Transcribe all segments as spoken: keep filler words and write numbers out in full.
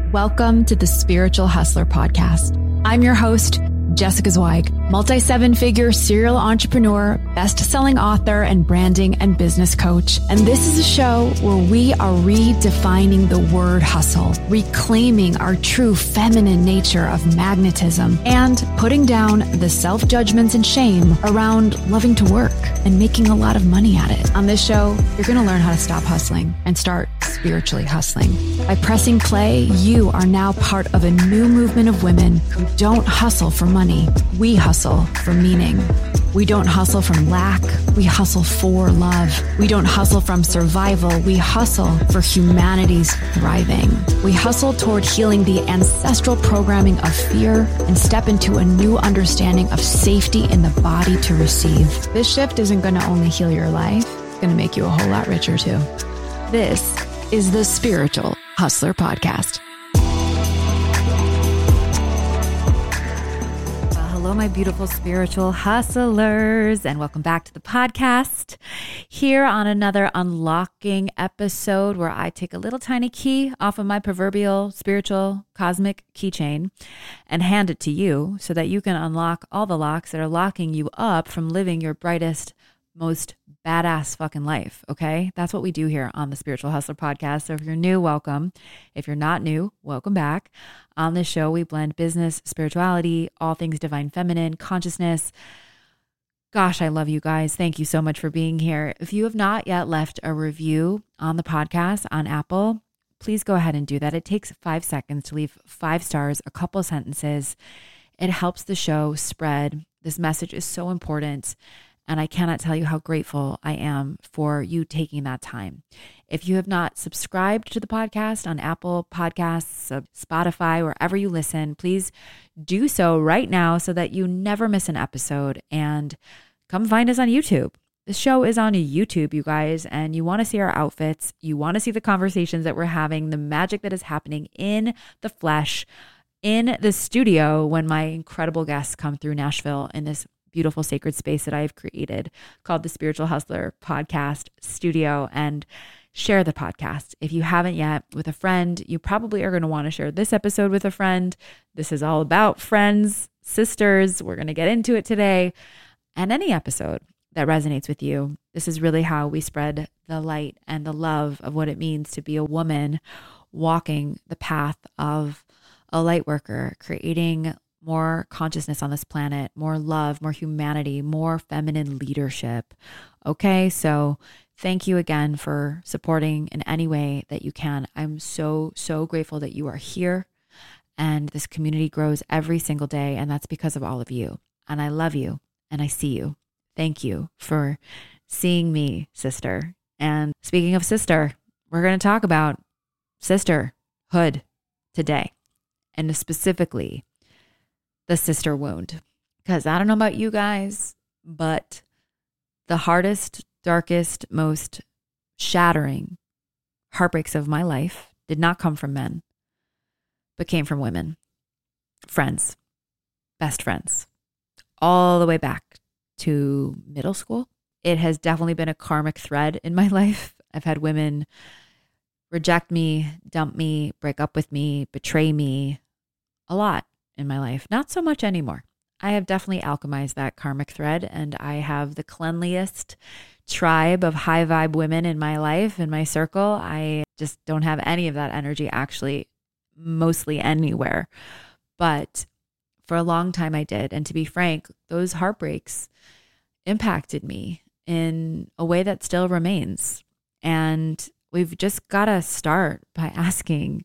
Welcome to the Spiritual Hustler Podcast. I'm your host, Jessica Zweig, multi-seven-figure serial entrepreneur, best-selling author, and branding and business coach. And this is a show where we are redefining the word hustle, reclaiming our true feminine nature of magnetism, and putting down the self-judgments and shame around loving to work and making a lot of money at it. On this show, you're going to learn how to stop hustling and start spiritually hustling. By pressing play, you are now part of a new movement of women who don't hustle for money. We hustle for meaning. We don't hustle from lack. We hustle for love. We don't hustle from survival. We hustle for humanity's thriving. We hustle toward healing the ancestral programming of fear and step into a new understanding of safety in the body to receive. This shift isn't going to only heal your life. It's going to make you a whole lot richer too. This is the Spiritual Hustler Podcast. Hello, my beautiful spiritual hustlers, and welcome back to the podcast. Here on another unlocking episode where I take a little tiny key off of my proverbial spiritual cosmic keychain and hand it to you so that you can unlock all the locks that are locking you up from living your brightest, most badass fucking life. Okay. That's what we do here on the Spiritual Hustler Podcast. So if you're new, welcome. If you're not new, welcome back. On this show, we blend business, spirituality, all things divine feminine, consciousness. Gosh, I love you guys. Thank you so much for being here. If you have not yet left a review on the podcast on Apple, please go ahead and do that. It takes five seconds to leave five stars, a couple sentences. It helps the show spread. This message is so important. And I cannot tell you how grateful I am for you taking that time. If you have not subscribed to the podcast on Apple Podcasts, Spotify, wherever you listen, please do so right now so that you never miss an episode. And come find us on YouTube. This show is on YouTube, you guys, and you want to see our outfits. You want to see the conversations that we're having, the magic that is happening in the flesh, in the studio when my incredible guests come through Nashville in this beautiful sacred space that I've created called the Spiritual Hustler Podcast Studio, and share the podcast. If you haven't yet with a friend, you probably are going to want to share this episode with a friend. This is all about friends, sisters. We're going to get into it today, and any episode that resonates with you. This is really how we spread the light and the love of what it means to be a woman walking the path of a light worker, creating more consciousness on this planet, more love, more humanity, more feminine leadership. Okay, so thank you again for supporting in any way that you can. I'm so, so grateful that you are here, and this community grows every single day, and that's because of all of you. And I love you, and I see you. Thank you for seeing me, sister. And speaking of sister, we're going to talk about sisterhood today, and specifically the sister wound. Because I don't know about you guys, but the hardest, darkest, most shattering heartbreaks of my life did not come from men, but came from women, friends, best friends, all the way back to middle school. It has definitely been a karmic thread in my life. I've had women reject me, dump me, break up with me, betray me a lot in my life. Not so much anymore. I have definitely alchemized that karmic thread, and I have the cleanliest tribe of high vibe women in my life, in my circle. I just don't have any of that energy actually, mostly anywhere. But for a long time I did. And to be frank, those heartbreaks impacted me in a way that still remains. And we've just got to start by asking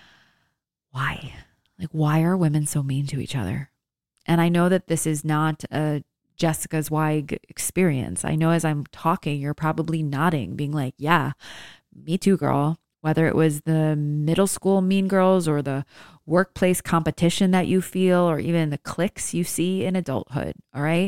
why? Like, why are women so mean to each other? And I know that this is not a Jessica Zweig experience. I know as I'm talking, you're probably nodding, being like, yeah, me too, girl. Whether it was the middle school mean girls or the workplace competition that you feel, or even the cliques you see in adulthood. All right.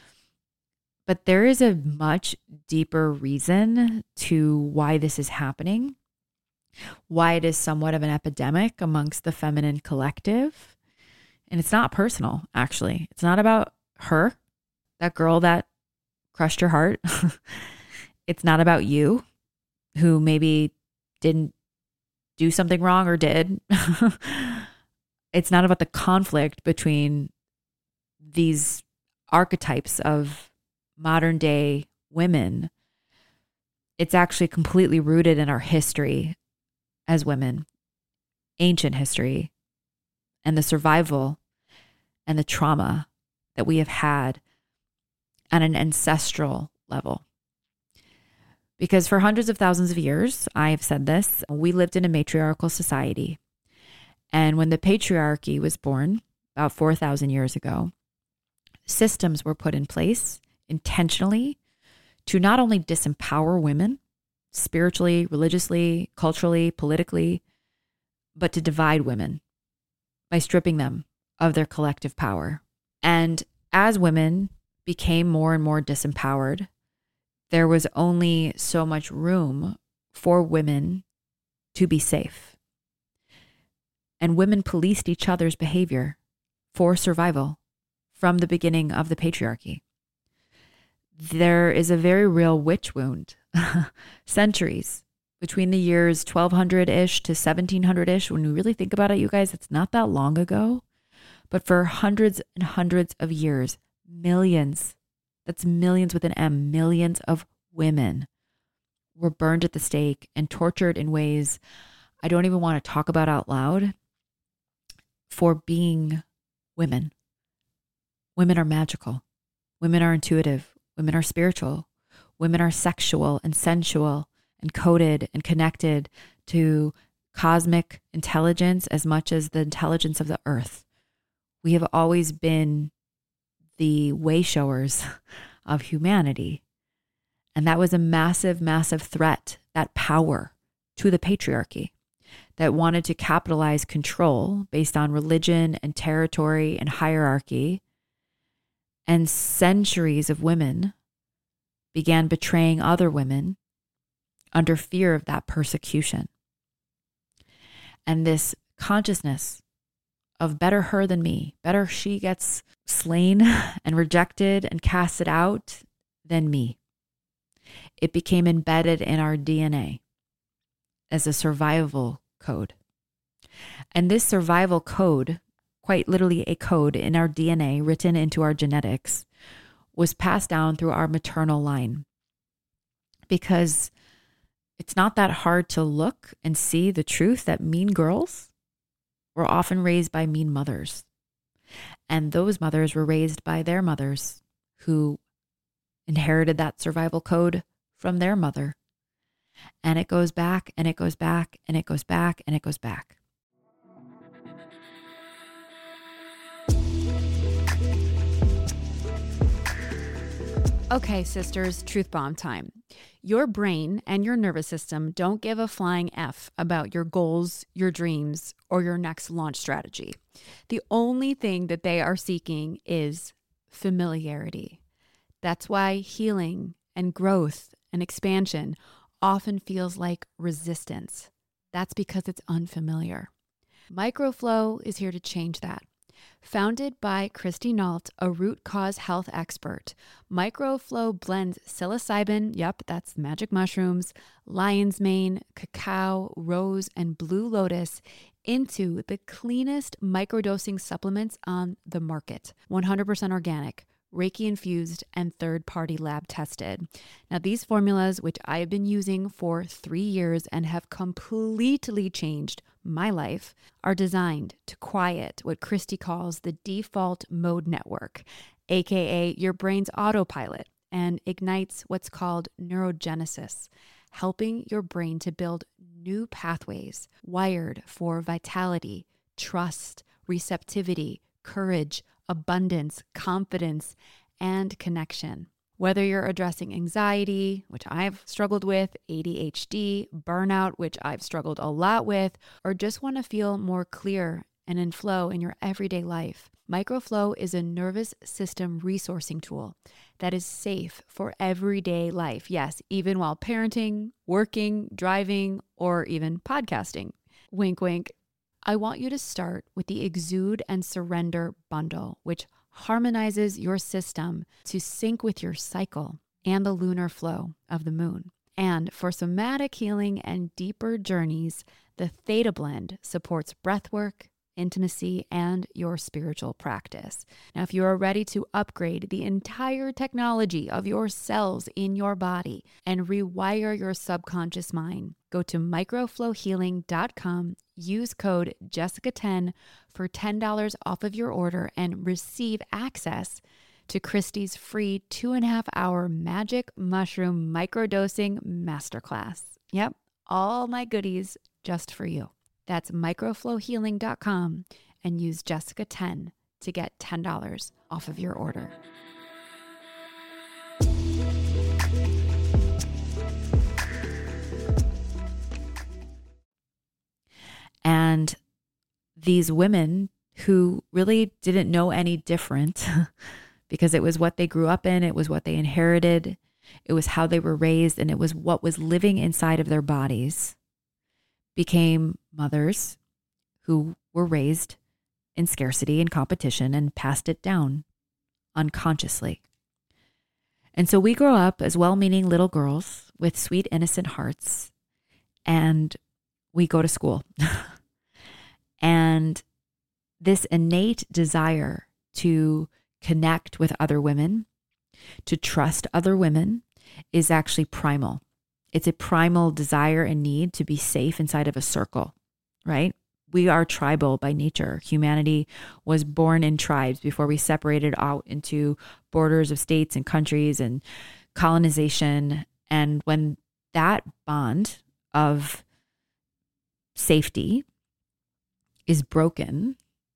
But there is a much deeper reason to why this is happening, why it is somewhat of an epidemic amongst the feminine collective. And it's not personal, actually. It's not about her, that girl that crushed your heart. It's not about you, who maybe didn't do something wrong or did. It's not about the conflict between these archetypes of modern day women. It's actually completely rooted in our history as women, ancient history, and the survival and the trauma that we have had on an ancestral level. Because for hundreds of thousands of years, I have said this, we lived in a matriarchal society. And when the patriarchy was born about four thousand years ago, systems were put in place intentionally to not only disempower women spiritually, religiously, culturally, politically, but to divide women by stripping them of their collective power. And as women became more and more disempowered, there was only so much room for women to be safe. And women policed each other's behavior for survival from the beginning of the patriarchy. There is a very real witch wound, centuries between the years twelve hundred-ish to seventeen hundred-ish. When you really think about it, you guys, it's not that long ago. But for hundreds and hundreds of years, millions, that's millions with an M, millions of women were burned at the stake and tortured in ways I don't even want to talk about out loud for being women. Women are magical. Women are intuitive. Women are spiritual. Women are sexual and sensual and coded and connected to cosmic intelligence as much as the intelligence of the earth. We have always been the way showers of humanity. And that was a massive, massive threat, that power to the patriarchy that wanted to capitalize control based on religion and territory and hierarchy. And centuries of women began betraying other women under fear of that persecution. And this consciousness of better her than me, better she gets slain and rejected and casted out than me. It became embedded in our D N A as a survival code. And this survival code, quite literally a code in our D N A written into our genetics, was passed down through our maternal line. Because it's not that hard to look and see the truth that mean girls were often raised by mean mothers. And those mothers were raised by their mothers who inherited that survival code from their mother. And it goes back and it goes back and it goes back and it goes back. Okay, sisters, truth bomb time. Your brain and your nervous system don't give a flying F about your goals, your dreams, or your next launch strategy. The only thing that they are seeking is familiarity. That's why healing and growth and expansion often feels like resistance. That's because it's unfamiliar. Microflow is here to change that. Founded by Christy Nault, a root cause health expert, Microflow blends psilocybin, yep, that's magic mushrooms, lion's mane, cacao, rose, and blue lotus into the cleanest microdosing supplements on the market. one hundred percent organic, Reiki infused, and third-party lab tested. Now, these formulas, which I have been using for three years and have completely changed my life, are designed to quiet what Christy calls the default mode network, aka your brain's autopilot, and ignites what's called neurogenesis, helping your brain to build new pathways wired for vitality, trust, receptivity, courage, abundance, confidence, and connection. Whether you're addressing anxiety, which I've struggled with, A D H D, burnout, which I've struggled a lot with, or just want to feel more clear and in flow in your everyday life, Microflow is a nervous system resourcing tool that is safe for everyday life. Yes, even while parenting, working, driving, or even podcasting. Wink, wink. I want you to start with the Exude and Surrender bundle, which harmonizes your system to sync with your cycle and the lunar flow of the moon. And for somatic healing and deeper journeys, The Theta Blend supports breathwork, intimacy, and your spiritual practice. Now, if you are ready to upgrade the entire technology of your cells in your body and rewire your subconscious mind, go to microflow healing dot com, use code Jessica ten for ten dollars off of your order, and receive access to Christy's free two and a half hour magic mushroom microdosing masterclass. Yep, all my goodies just for you. That's microflow healing dot com and use Jessica ten to get ten dollars off of your order. And these women who really didn't know any different because it was what they grew up in, it was what they inherited, it was how they were raised, and it was what was living inside of their bodies, became mothers who were raised in scarcity and competition and passed it down unconsciously. And so we grow up as well-meaning little girls with sweet, innocent hearts, and we go to school. And this innate desire to connect with other women, to trust other women, is actually primal. It's a primal desire and need to be safe inside of a circle, right? We are tribal by nature. Humanity was born in tribes before we separated out into borders of states and countries and colonization. And when that bond of safety is broken,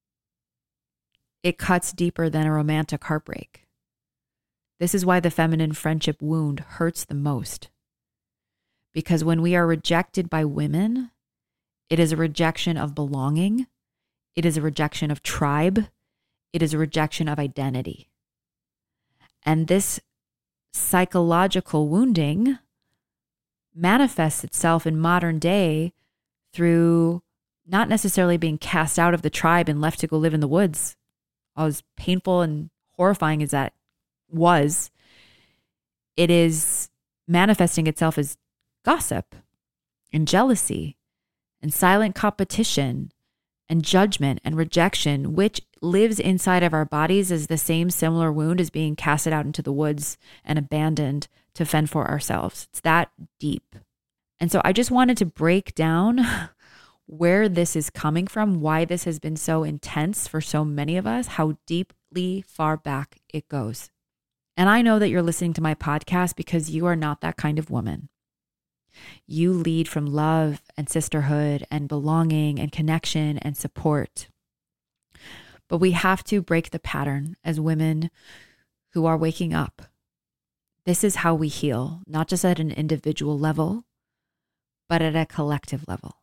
it cuts deeper than a romantic heartbreak. This is why the feminine friendship wound hurts the most. Because when we are rejected by women, it is a rejection of belonging. It is a rejection of tribe. It is a rejection of identity. And this psychological wounding manifests itself in modern day through not necessarily being cast out of the tribe and left to go live in the woods. As painful and horrifying as that was, it is manifesting itself as gossip and jealousy and silent competition and judgment and rejection, which lives inside of our bodies as the same similar wound as being casted out into the woods and abandoned to fend for ourselves. It's that deep. And so I just wanted to break down where this is coming from, why this has been so intense for so many of us, how deeply far back it goes. And I know that you're listening to my podcast because you are not that kind of woman. You lead from love and sisterhood and belonging and connection and support. But we have to break the pattern as women who are waking up. This is how we heal, not just at an individual level, but at a collective level.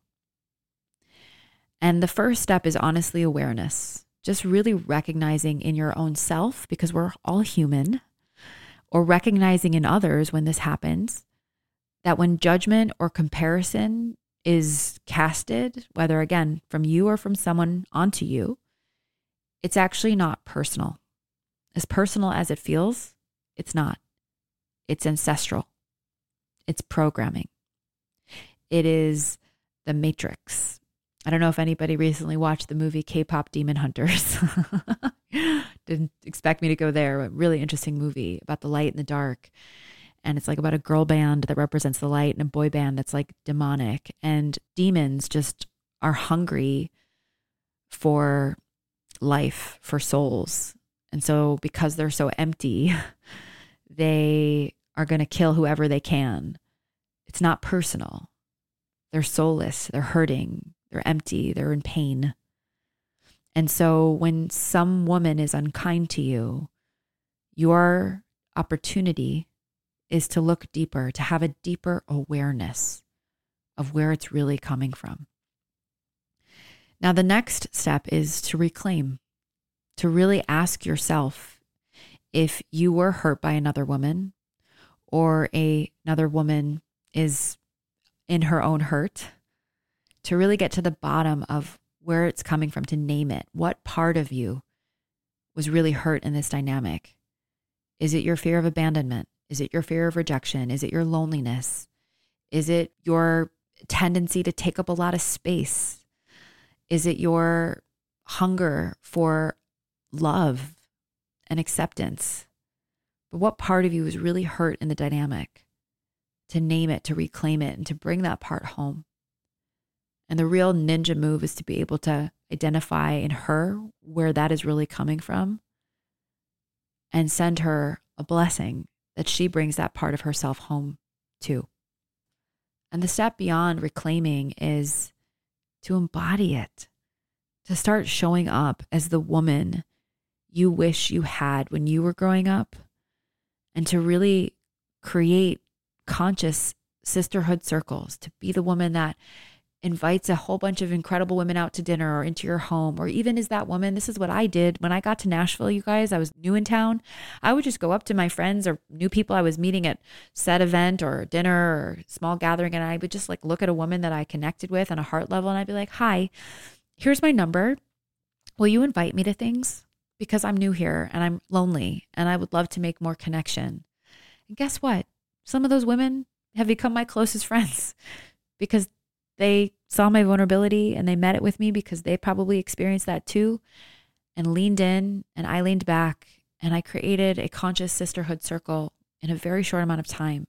And the first step is honestly awareness, just really recognizing in your own self, because we're all human, or recognizing in others when this happens, that when judgment or comparison is casted, whether again from you or from someone onto you, it's actually not personal. As personal as it feels, it's not. It's ancestral. It's programming. It is the Matrix. I don't know if anybody recently watched the movie K-pop Demon Hunters. Didn't expect me to go there, but really interesting movie about the light and the dark. And it's like about a girl band that represents the light and a boy band that's like demonic. And demons just are hungry for life, for souls. And so because they're so empty, they are going to kill whoever they can. It's not personal. They're soulless. They're hurting. They're empty. They're in pain. And so when some woman is unkind to you, your opportunity is to look deeper, to have a deeper awareness of where it's really coming from. Now, the next step is to reclaim, to really ask yourself if you were hurt by another woman or a, another woman is in her own hurt, to really get to the bottom of where it's coming from, to name it. What part of you was really hurt in this dynamic? Is it your fear of abandonment? Is it your fear of rejection? Is it your loneliness? Is it your tendency to take up a lot of space? Is it your hunger for love and acceptance? But what part of you is really hurt in the dynamic? To name it, to reclaim it, and to bring that part home. And the real ninja move is to be able to identify in her where that is really coming from and send her a blessing that she brings that part of herself home to. And the step beyond reclaiming is to embody it, to start showing up as the woman you wish you had when you were growing up, and to really create conscious sisterhood circles, to be the woman that invites a whole bunch of incredible women out to dinner or into your home, or even is that woman. This is what I did when I got to Nashville, you guys. I was new in town. I would just go up to my friends or new people I was meeting at said event or dinner or small gathering, and I would just like look at a woman that I connected with on a heart level, and I'd be like, hi, here's my number. Will you invite me to things? Because I'm new here and I'm lonely and I would love to make more connection. And guess what? Some of those women have become my closest friends because they saw my vulnerability and they met it with me because they probably experienced that too, and leaned in, and I leaned back, and I created a conscious sisterhood circle in a very short amount of time.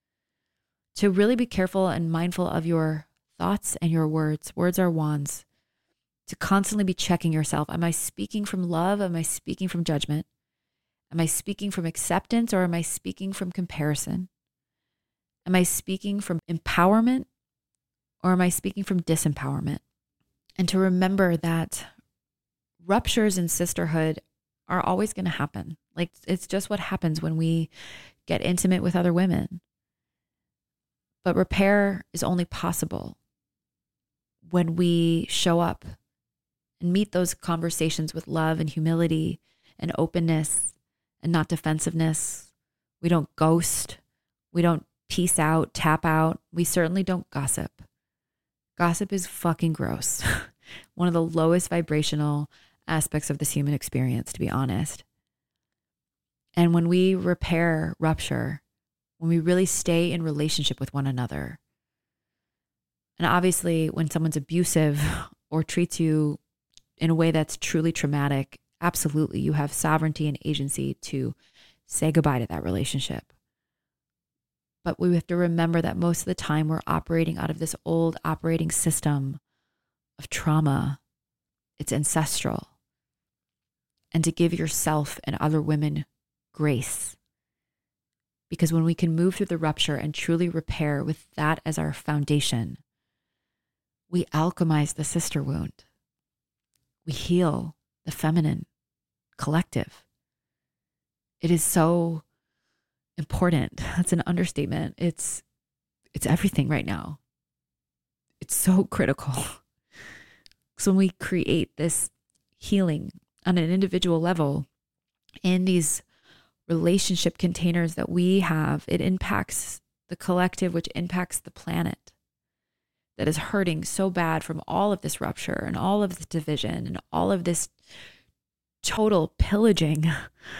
To really be careful and mindful of your thoughts and your words. Words are wands. To constantly be checking yourself. Am I speaking from love? Am I speaking from judgment? Am I speaking from acceptance, or am I speaking from comparison? Am I speaking from empowerment, or am I speaking from disempowerment? And to remember that ruptures in sisterhood are always going to happen. Like, it's just what happens when we get intimate with other women. But repair is only possible when we show up and meet those conversations with love and humility and openness and not defensiveness. We don't ghost. We don't peace out, tap out. We certainly don't gossip. Gossip is fucking gross. One of the lowest vibrational aspects of this human experience, to be honest. And when we repair rupture, when we really stay in relationship with one another, and obviously when someone's abusive or treats you in a way that's truly traumatic, absolutely, you have sovereignty and agency to say goodbye to that relationship. But we have to remember that most of the time we're operating out of this old operating system of trauma. It's ancestral. And to give yourself and other women grace. Because when we can move through the rupture and truly repair with that as our foundation, we alchemize the sister wound. We heal the feminine collective. It is so important. That's an understatement. It's it's everything right now. It's so critical. So when we create this healing on an individual level in these relationship containers that we have, it impacts the collective, which impacts the planet that is hurting so bad from all of this rupture and all of this division and all of this total pillaging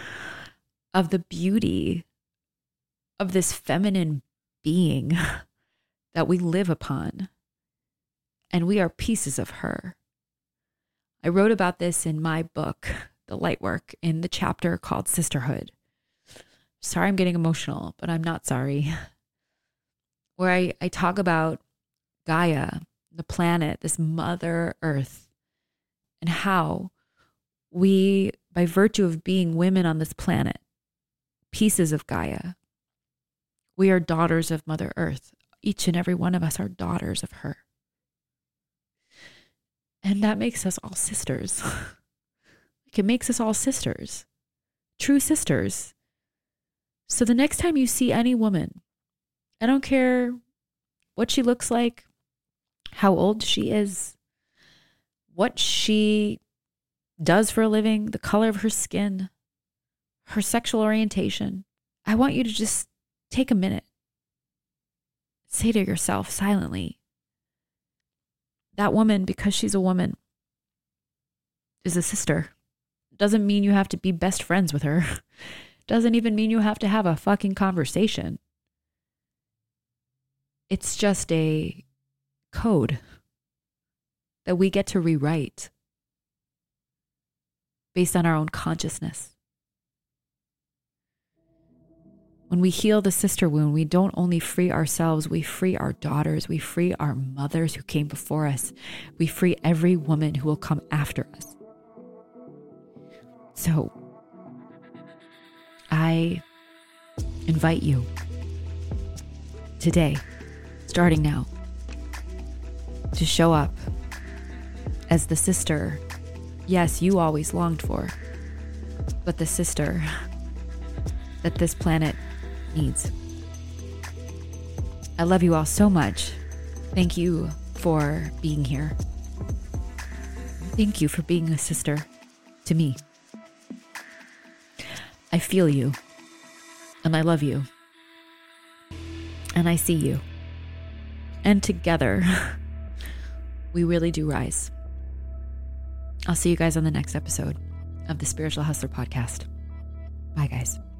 of the beauty of this feminine being that we live upon. And we are pieces of her. I wrote about this in my book, The Lightwork, in the chapter called Sisterhood. Sorry, I'm getting emotional, but I'm not sorry. Where I, I talk about Gaia, the planet, this Mother Earth, and how we, by virtue of being women on this planet, pieces of Gaia, we are daughters of Mother Earth. Each and every one of us are daughters of her. And that makes us all sisters. It makes us all sisters, true sisters. So the next time you see any woman, I don't care what she looks like, how old she is, what she does for a living, the color of her skin, her sexual orientation, I want you to just take a minute. Say to yourself silently, that woman, because she's a woman, is a sister. Doesn't mean you have to be best friends with her. Doesn't even mean you have to have a fucking conversation. It's just a code that we get to rewrite based on our own consciousness. When we heal the sister wound, we don't only free ourselves, we free our daughters, we free our mothers who came before us, we free every woman who will come after us. So, I invite you today, starting now, to show up as the sister, yes, you always longed for, but the sister that this planet needs. I love you all so much. Thank you for being here. Thank you for being a sister to me. I feel you, and I love you, and I see you. And together, we really do rise. I'll see you guys on the next episode of the Spiritual Hustler Podcast. Bye, guys.